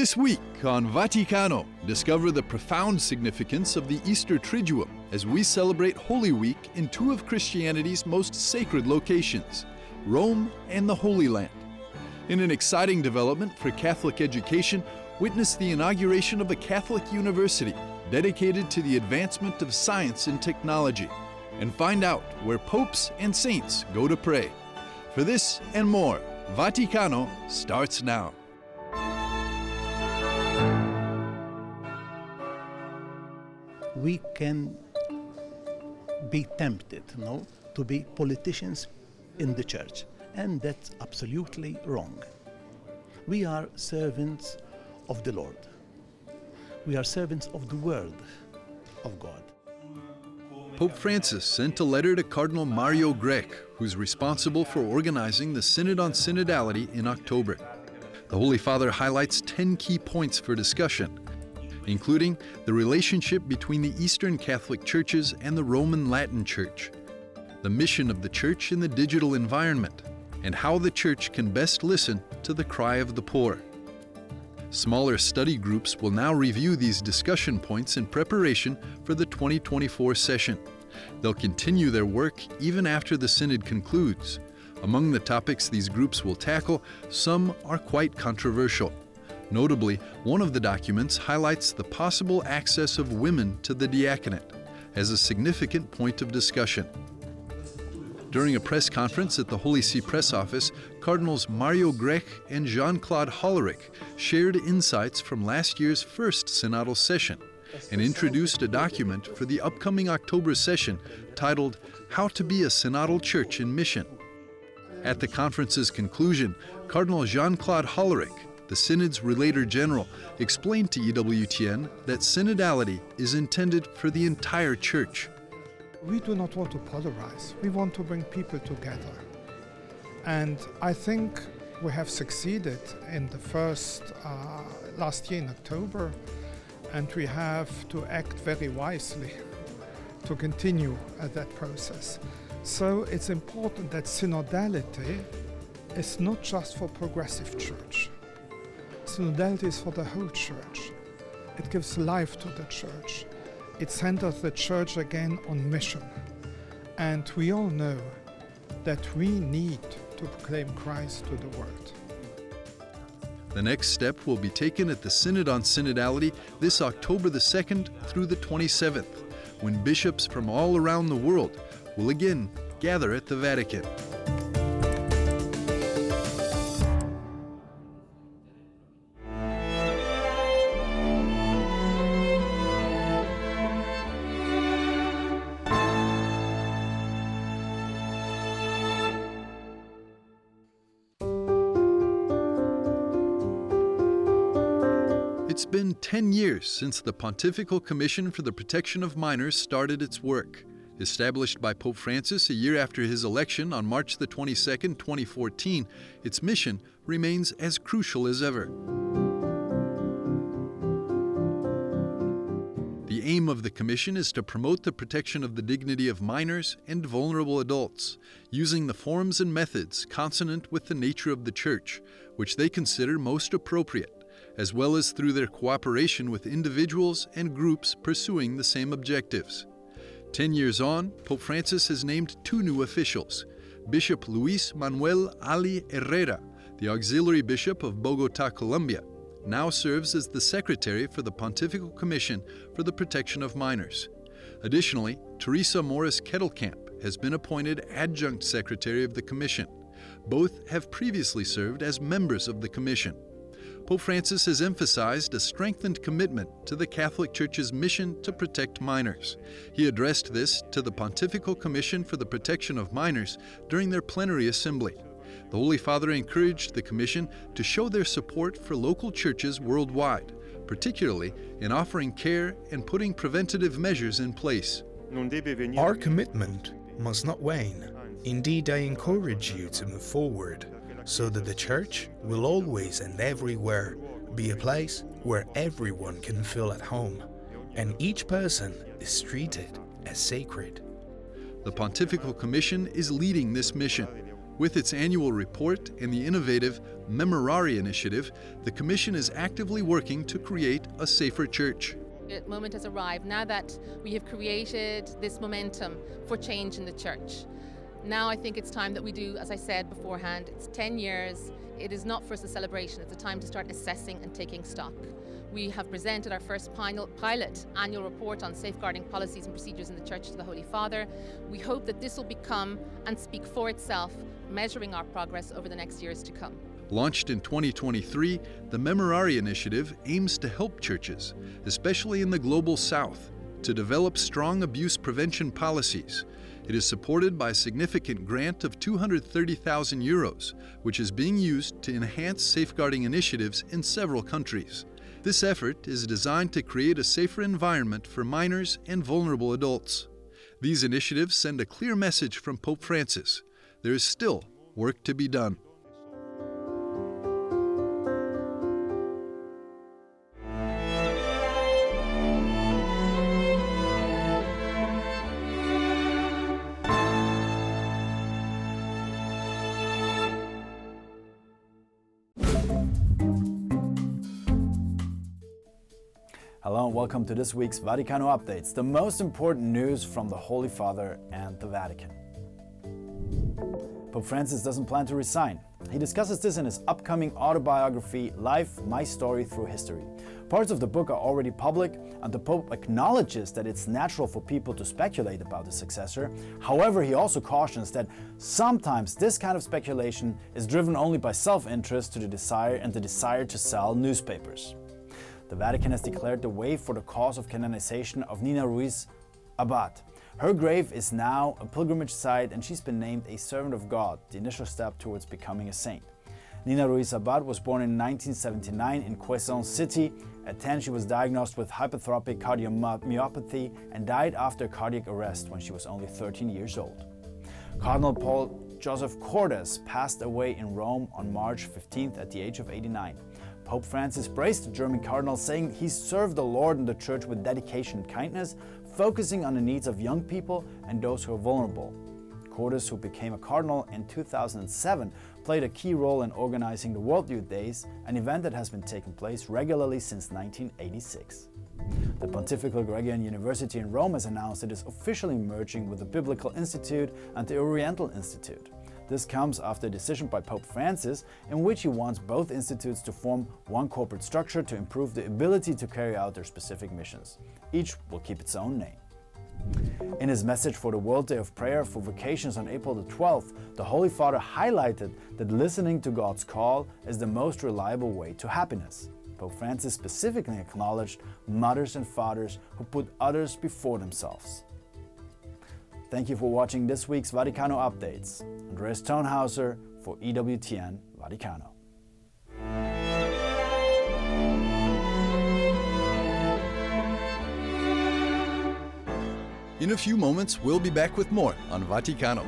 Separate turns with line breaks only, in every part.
This week on Vaticano, discover the profound significance of the Easter Triduum as we celebrate Holy Week in two of Christianity's most sacred locations, Rome and the Holy Land. In an exciting development for Catholic education, witness the inauguration of a Catholic university dedicated to the advancement of science and technology, and find out where popes and saints go to pray. For this and more, Vaticano starts now.
We can be tempted, to be politicians in the church, and that's absolutely wrong. We are servants of the Lord. We are servants of the Word of God.
Pope Francis sent a letter to Cardinal Mario Grech, who's responsible for organizing the Synod on Synodality in October. The Holy Father highlights 10 key points for discussion, including the relationship between the Eastern Catholic churches and the Roman Latin Church, the mission of the Church in the digital environment, and how the Church can best listen to the cry of the poor. Smaller study groups will now review these discussion points in preparation for the 2024 session. They'll continue their work even after the Synod concludes. Among the topics these groups will tackle, some are quite controversial. Notably, one of the documents highlights the possible access of women to the diaconate as a significant point of discussion. During a press conference at the Holy See Press Office, Cardinals Mario Grech and Jean-Claude Hollerich shared insights from last year's first synodal session and introduced a document for the upcoming October session titled How to be a Synodal Church in Mission. At the conference's conclusion, Cardinal Jean-Claude Hollerich, the Synod's Relator General, explained to EWTN that synodality is intended for the entire Church.
We do not want to polarize. We want to bring people together. And I think we have succeeded in the first, last year in October, and we have to act very wisely to continue that process. So it's important that synodality is not just for progressive church. Synodality is for the whole church. It gives life to the church. It centers the church again on mission. And we all know that we need to proclaim Christ to the world.
The next step will be taken at the Synod on Synodality this October the 2nd through the 27th, when bishops from all around the world will again gather at the Vatican. It's been 10 years since the Pontifical Commission for the Protection of Minors started its work. Established by Pope Francis a year after his election on March the 22nd, 2014, its mission remains as crucial as ever. The aim of the Commission is to promote the protection of the dignity of minors and vulnerable adults, using the forms and methods consonant with the nature of the Church, which they consider most appropriate, as well as through their cooperation with individuals and groups pursuing the same objectives. 10 years on, Pope Francis has named two new officials. Bishop Luis Manuel Ali Herrera, the auxiliary bishop of Bogotá, Colombia, now serves as the secretary for the Pontifical Commission for the Protection of Minors. Additionally, Teresa Morris Kettlecamp has been appointed adjunct secretary of the Commission. Both have previously served as members of the Commission. Pope Francis has emphasized a strengthened commitment to the Catholic Church's mission to protect minors. He addressed this to the Pontifical Commission for the Protection of Minors during their plenary assembly. The Holy Father encouraged the Commission to show their support for local churches worldwide, particularly in offering care and putting preventative measures in place.
Our commitment must not wane. Indeed, I encourage you to move forward, so that the Church will always and everywhere be a place where everyone can feel at home, and each person is treated as sacred.
The Pontifical Commission is leading this mission. With its annual report and the innovative Memorare initiative, the Commission is actively working to create a safer church.
The moment has arrived now that we have created this momentum for change in the church. Now I think it's time that we do, as I said beforehand, it's 10 years. It is not for us a celebration, it's a time to start assessing and taking stock. We have presented our first pilot annual report on safeguarding policies and procedures in the Church to the Holy Father. We hope that this will become and speak for itself, measuring our progress over the next years to come.
Launched in 2023, the Memorare initiative aims to help churches, especially in the Global South, to develop strong abuse prevention policies. It is supported by a significant grant of €230,000, which is being used to enhance safeguarding initiatives in several countries. This effort is designed to create a safer environment for minors and vulnerable adults. These initiatives send a clear message from Pope Francis. There is still work to be done.
Hello and welcome to this week's Vaticano Updates, the most important news from the Holy Father and the Vatican. Pope Francis doesn't plan to resign. He discusses this in his upcoming autobiography, Life, My Story Through History. Parts of the book are already public, and the Pope acknowledges that it's natural for people to speculate about the successor. However, he also cautions that sometimes this kind of speculation is driven only by self-interest to the desire to sell newspapers. The Vatican has declared the way for the cause of canonization of Nina Ruiz Abad. Her grave is now a pilgrimage site and she's been named a servant of God, the initial step towards becoming a saint. Nina Ruiz Abad was born in 1979 in Quezon City. At 10, she was diagnosed with hypertrophic cardiomyopathy and died after cardiac arrest when she was only 13 years old. Cardinal Paul Joseph Cordes passed away in Rome on March 15th at the age of 89. Pope Francis praised the German cardinal, saying he served the Lord and the Church with dedication and kindness, focusing on the needs of young people and those who are vulnerable. Cordes, who became a cardinal in 2007, played a key role in organizing the World Youth Days, an event that has been taking place regularly since 1986. The Pontifical Gregorian University in Rome has announced it is officially merging with the Biblical Institute and the Oriental Institute. This comes after a decision by Pope Francis in which he wants both institutes to form one corporate structure to improve the ability to carry out their specific missions. Each will keep its own name. In his message for the World Day of Prayer for Vocations on April the 12th, the Holy Father highlighted that listening to God's call is the most reliable way to happiness. Pope Francis specifically acknowledged mothers and fathers who put others before themselves. Thank you for watching this week's Vaticano Updates. Andreas Tonhauser for EWTN Vaticano.
In a few moments, we'll be back with more on Vaticano.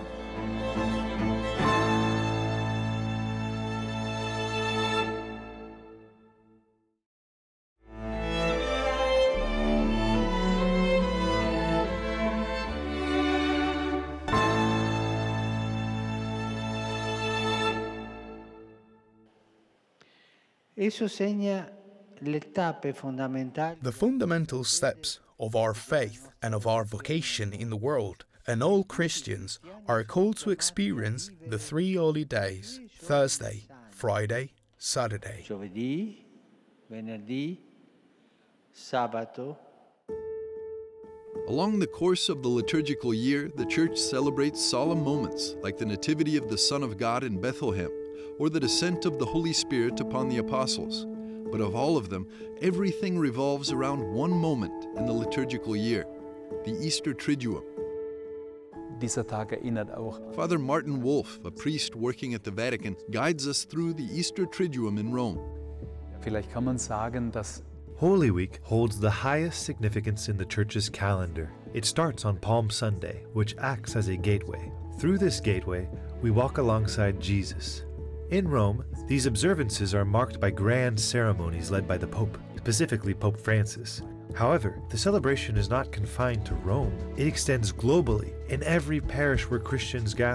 The fundamental steps of our faith and of our vocation in the world, and all Christians are called to experience the 3 holy days: Thursday, Friday, Saturday.
Giovedì, venerdì, sabato.
Along the course of the liturgical year, the Church celebrates solemn moments like the Nativity of the Son of God in Bethlehem, or the descent of the Holy Spirit upon the Apostles. But of all of them, everything revolves around one moment in the liturgical year, the Easter Triduum.
Dieser Tag erinnert auch.
Father Martin Wolf, a priest working at the Vatican, guides us through the Easter Triduum in Rome.
Vielleicht kann man sagen, dass
Holy Week holds the highest significance in the Church's calendar. It starts on Palm Sunday, which acts as a gateway. Through this gateway, we walk alongside Jesus. In Rome, these observances are marked by grand ceremonies led by the Pope, specifically Pope Francis. However, the celebration is not confined to Rome. It extends globally in every parish where Christians gather.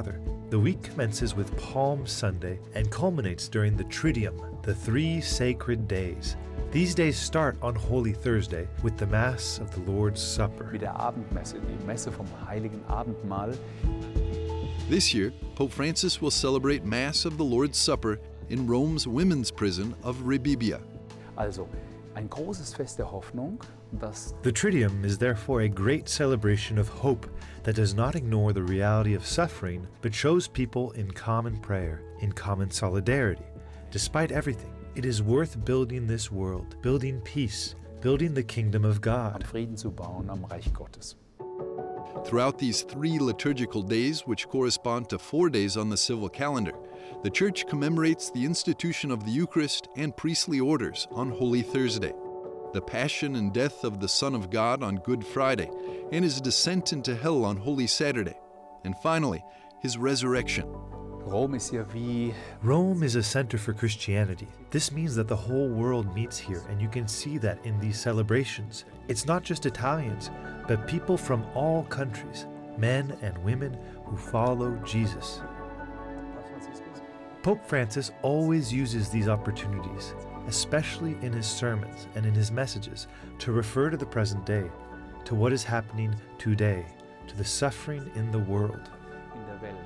The week commences with Palm Sunday and culminates during the Triduum, the 3 sacred days. These days start on Holy Thursday with the Mass of the Lord's Supper.
Wie der Abendmesse, die Messe vom Heiligen Abendmahl.
This year, Pope Francis will celebrate Mass of the Lord's Supper in Rome's women's prison of Rebibbia.
Also, ein großes Fest der Hoffnung, das
The Triduum is therefore a great celebration of hope that does not ignore the reality of suffering, but shows people in common prayer, in common solidarity. Despite everything, it is worth building this world, building peace, building the kingdom of God.
Frieden zu bauen am Reich Gottes.
Throughout these 3 liturgical days, which correspond to 4 days on the civil calendar, the Church commemorates the institution of the Eucharist and priestly orders on Holy Thursday, the passion and death of the Son of God on Good Friday, and his descent into hell on Holy Saturday, and finally, his resurrection.
Rom ist ja wie
Rome is a center for Christianity. This means that the whole world meets here, and you can see that in these celebrations. It's not just Italians, but people from all countries, men and women who follow Jesus. Pope Francis always uses these opportunities, especially in his sermons and in his messages, to refer to the present day, to what is happening today, to the suffering in the world.
in der Welt.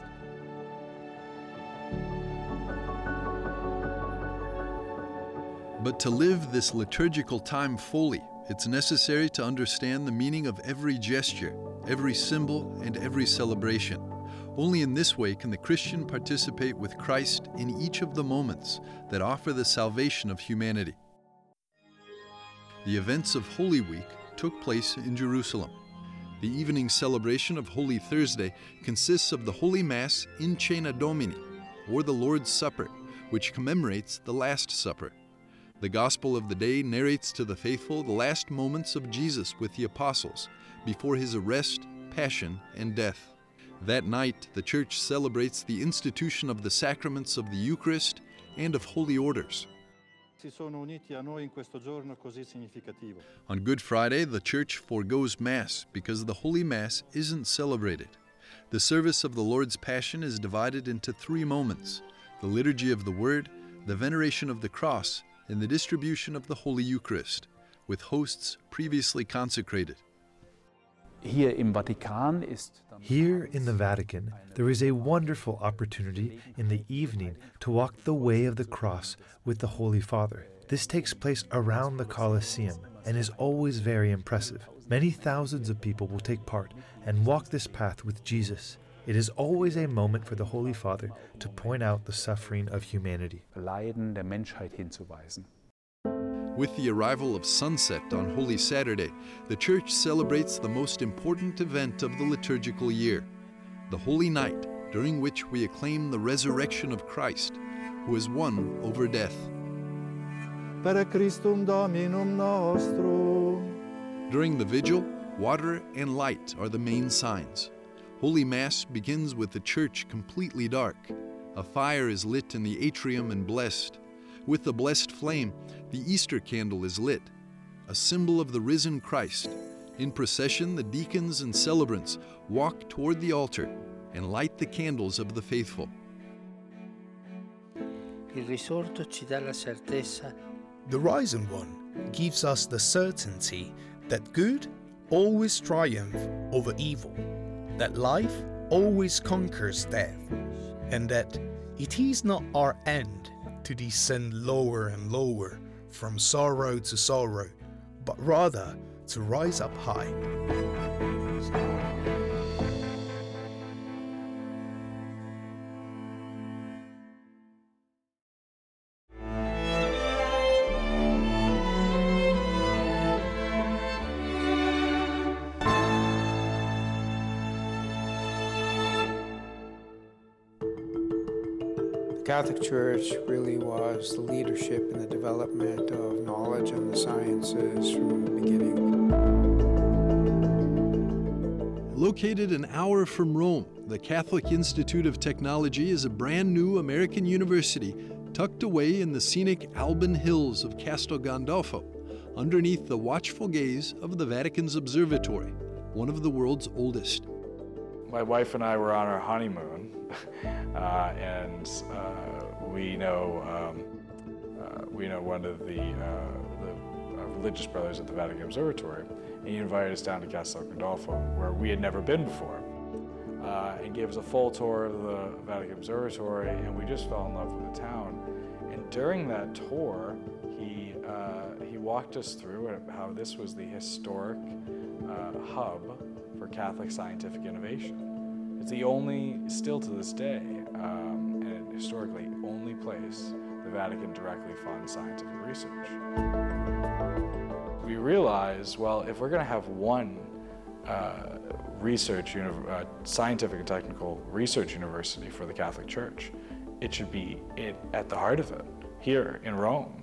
But to live this liturgical time fully, it's necessary to understand the meaning of every gesture, every symbol, and every celebration. Only in this way can the Christian participate with Christ in each of the moments that offer the salvation of humanity. The events of Holy Week took place in Jerusalem. The evening celebration of Holy Thursday consists of the Holy Mass in Cena Domini, or the Lord's Supper, which commemorates the Last Supper. The Gospel of the day narrates to the faithful the last moments of Jesus with the apostles before his arrest, passion, and death. That night, the Church celebrates the institution of the sacraments of the Eucharist and of holy orders. On Good Friday, the Church forgoes Mass because the Holy Mass isn't celebrated. The service of the Lord's Passion is divided into 3 moments: the Liturgy of the Word, the Veneration of the Cross, and the distribution of the Holy Eucharist, with hosts previously consecrated.
Hier im Vatikan ist dann
Here in the Vatican, there is a wonderful opportunity in the evening to walk the way of the cross with the Holy Father. This takes place around the Colosseum and is always very impressive. Many thousands of people will take part and walk this path with Jesus. It is always a moment for the Holy Father to point out the suffering of humanity.
Leiden der Menschheit hinzuweisen.
With the arrival of sunset on Holy Saturday, the Church celebrates the most important event of the liturgical year, the Holy Night, during which we acclaim the resurrection of Christ, who has won over death.
Per Christum Dominum nostrum.
During the vigil, water and light are the main signs. Holy Mass begins with the church completely dark. A fire is lit in the atrium and blessed. With the blessed flame, the Easter candle is lit, a symbol of the risen Christ. In procession, the deacons and celebrants walk toward the altar and light the candles of the faithful.
Il risorto ci dà la certezza.
The Risen One gives us the certainty that good always triumphs over evil, that life always conquers death, and that it is not our end to descend lower and lower from sorrow to sorrow, but rather to rise up high.
The Catholic Church really was the leadership in the development of knowledge and the sciences from the beginning.
Located an hour from Rome, the Catholic Institute of Technology is a brand new American university tucked away in the scenic Alban Hills of Castel Gandolfo, underneath the watchful gaze of the Vatican's observatory, one of the world's oldest.
My wife and I were on our honeymoon, and we know one of the religious brothers at the Vatican Observatory, and he invited us down to Castel Gandolfo, where we had never been before, and gave us a full tour of the Vatican Observatory, and we just fell in love with the town. And during that tour, he walked us through how this was the historic hub for Catholic scientific innovation. It's the only, still to this day, and historically only place the Vatican directly funds scientific research. We realized, well, if we're going to have one scientific and technical research university for the Catholic Church, it should be at the heart of it, here in Rome.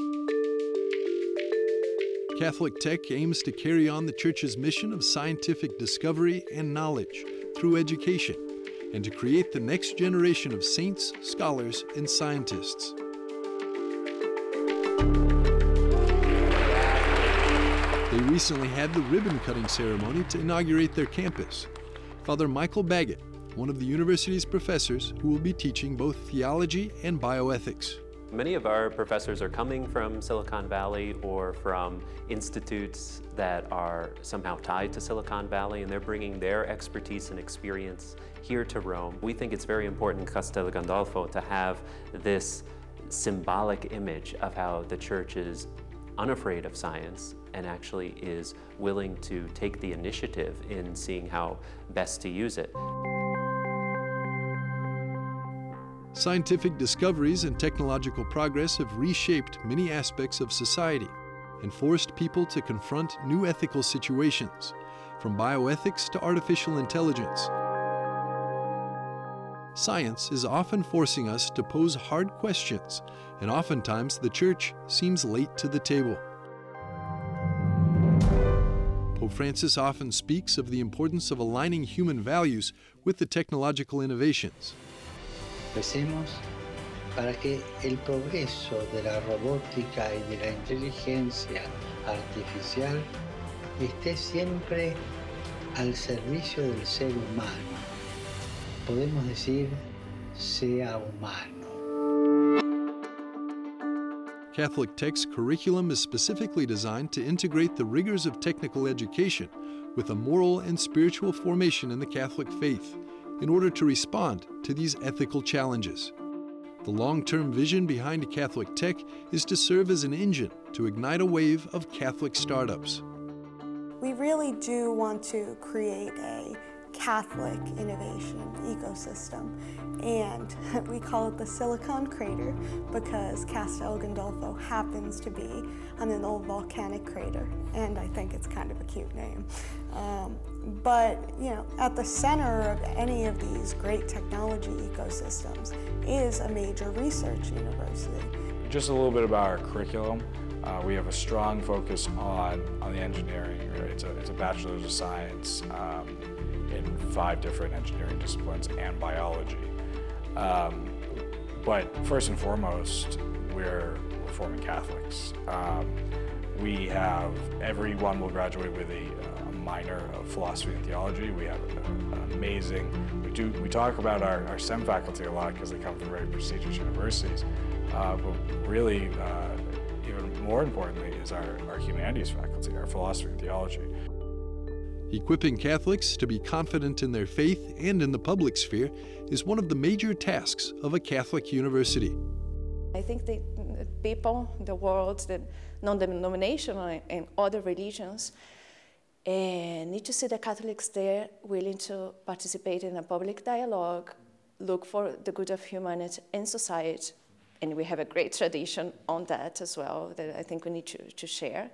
Catholic Tech aims to carry on the Church's mission of scientific discovery and knowledge through education, and to create the next generation of saints, scholars, and scientists. They recently had the ribbon-cutting ceremony to inaugurate their campus. Father Michael Baggett, one of the university's professors who will be teaching both theology and bioethics.
Many of our professors are coming from Silicon Valley or from institutes that are somehow tied to Silicon Valley, and they're bringing their expertise and experience here to Rome. We think it's very important in Castel Gandolfo to have this symbolic image of how the Church is unafraid of science and actually is willing to take the initiative in seeing how best to use it.
Scientific discoveries and technological progress have reshaped many aspects of society and forced people to confront new ethical situations, from bioethics to artificial intelligence. Science is often forcing us to pose hard questions, and oftentimes the Church seems late to the table. Pope Francis often speaks of the importance of aligning human values with the technological innovations.
Recemos para que el progreso de la robótica y de la inteligencia artificial esté siempre al servicio del ser humano. Podemos decir, sea humano.
Catholic Tech's curriculum is specifically designed to integrate the rigors of technical education with a moral and spiritual formation in the Catholic faith, in order to respond to these ethical challenges. The long-term vision behind Catholic Tech is to serve as an engine to ignite a wave of Catholic startups.
We really do want to create a Catholic innovation ecosystem, and we call it the Silicon Crater because Castel Gandolfo happens to be on an old volcanic crater, and I think it's kind of a cute name. But at the center of any of these great technology ecosystems is a major research university.
Just a little bit about our curriculum. We have a strong focus on the engineering. It's a bachelor's of science in 5 different engineering disciplines and biology. But first and foremost, we're Reforming Catholics. Everyone will graduate with a minor of philosophy and theology. We have an amazing, we talk about our STEM faculty a lot because they come from very prestigious universities, but really, even more importantly, is our humanities faculty, our philosophy and theology.
Equipping Catholics to be confident in their faith and in the public sphere is one of the major tasks of a Catholic university.
I think the people, the world, the non-denominational and other religions need to see the Catholics there willing to participate in a public dialogue, look for the good of humanity and society. And we have a great tradition on that as well that I think we need to share.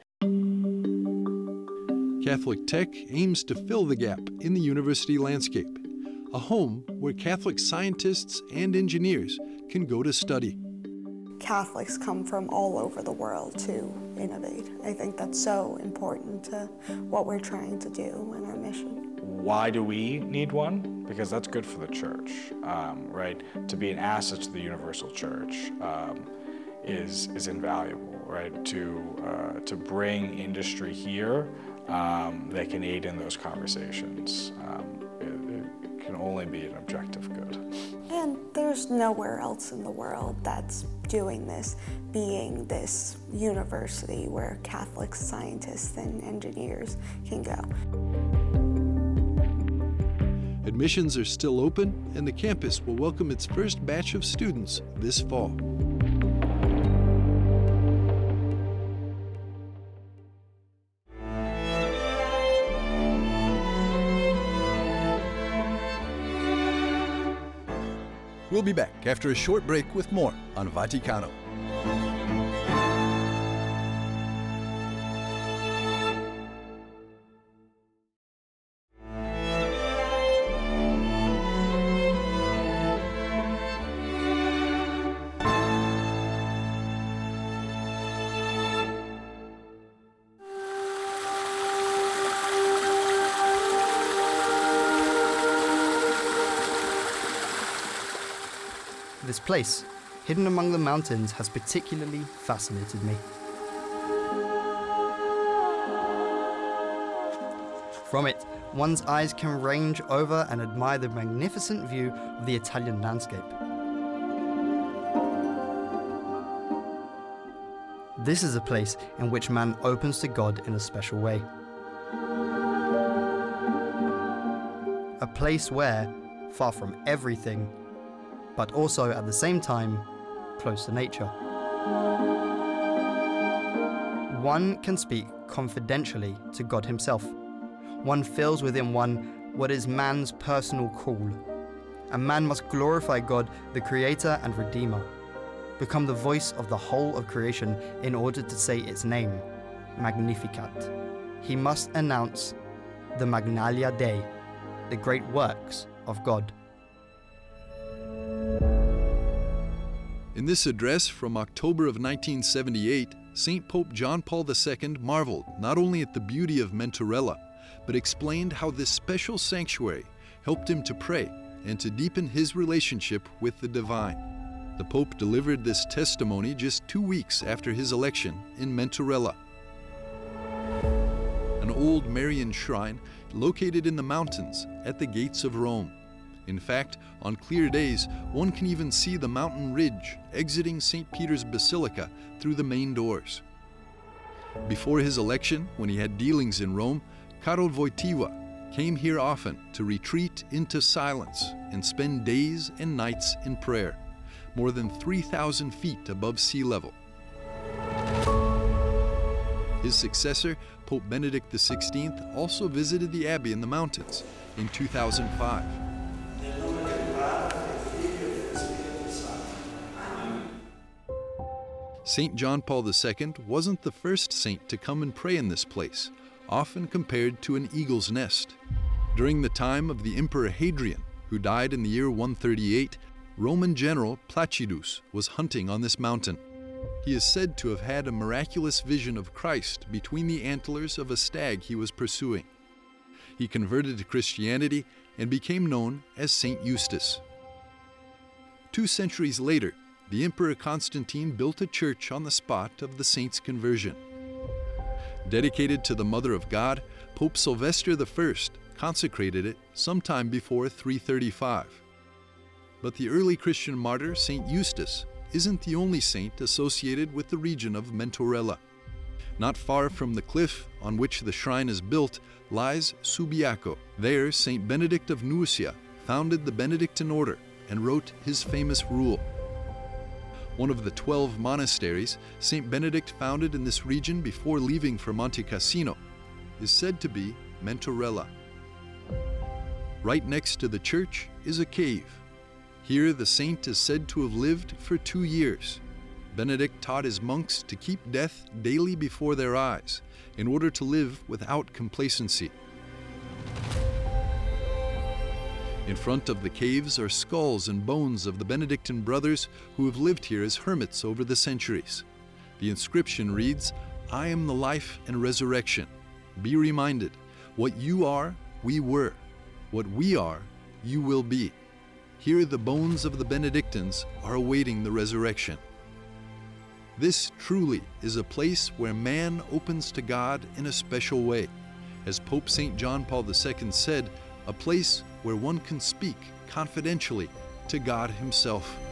Catholic Tech aims to fill the gap in the university landscape, a home where Catholic scientists and engineers can go to study.
Catholics come from all over the world to innovate. I think that's so important to what we're trying to do in our mission.
Why do we need one? Because that's good for the Church, right? To be an asset to the universal Church is invaluable, right? To bring industry here that can aid in those conversations. can only be an objective good.
And there's nowhere else in the world that's doing this, being this university where Catholic scientists and engineers can go.
Admissions are still open, and the campus will welcome its first batch of students this fall. We'll be back after a short break with more on Vaticano.
This place, hidden among the mountains, has particularly fascinated me. From it, one's eyes can range over and admire the magnificent view of the Italian landscape. This is a place in which man opens to God in a special way. A place where, far from everything, but also at the same time, close to nature. One can speak confidentially to God himself. One feels within one what is man's personal call. A man must glorify God, the Creator and Redeemer, become the voice of the whole of creation in order to say its name, Magnificat. He must announce the Magnalia Dei, the great works of God.
In this address from October of 1978, St. Pope John Paul II marveled not only at the beauty of Mentorella, but explained how this special sanctuary helped him to pray and to deepen his relationship with the divine. The Pope delivered this testimony just 2 weeks after his election in Mentorella, an old Marian shrine located in the mountains at the gates of Rome. In fact, on clear days, one can even see the mountain ridge exiting St. Peter's Basilica through the main doors. Before his election, when he had dealings in Rome, Karol Wojtyła came here often to retreat into silence and spend days and nights in prayer, more than 3,000 feet above sea level. His successor, Pope Benedict XVI, also visited the abbey in the mountains in 2005. St. John Paul II wasn't the first saint to come and pray in this place, often compared to an eagle's nest. During the time of the Emperor Hadrian, who died in the year 138, Roman general Placidus was hunting on this mountain. He is said to have had a miraculous vision of Christ between the antlers of a stag he was pursuing. He converted to Christianity and became known as Saint Eustace. 2 centuries later, the Emperor Constantine built a church on the spot of the saint's conversion. Dedicated to the Mother of God, Pope Sylvester I consecrated it sometime before 335. But the early Christian martyr, Saint Eustace, isn't the only saint associated with the region of Mentorella. Not far from the cliff on which the shrine is built lies Subiaco. There, Saint Benedict of Nursia founded the Benedictine order and wrote his famous rule. One of the 12 monasteries St. Benedict founded in this region before leaving for Monte Cassino is said to be Mentorella. Right next to the church is a cave. Here the saint is said to have lived for 2 years. Benedict taught his monks to keep death daily before their eyes in order to live without complacency. In front of the caves are skulls and bones of the Benedictine brothers who have lived here as hermits over the centuries. The inscription reads, "I am the life and resurrection. Be reminded, what you are, we were. What we are, you will be." Here the bones of the Benedictines are awaiting the resurrection. This truly is a place where man opens to God in a special way. As Pope St. John Paul II said, a place where one can speak confidentially to God Himself.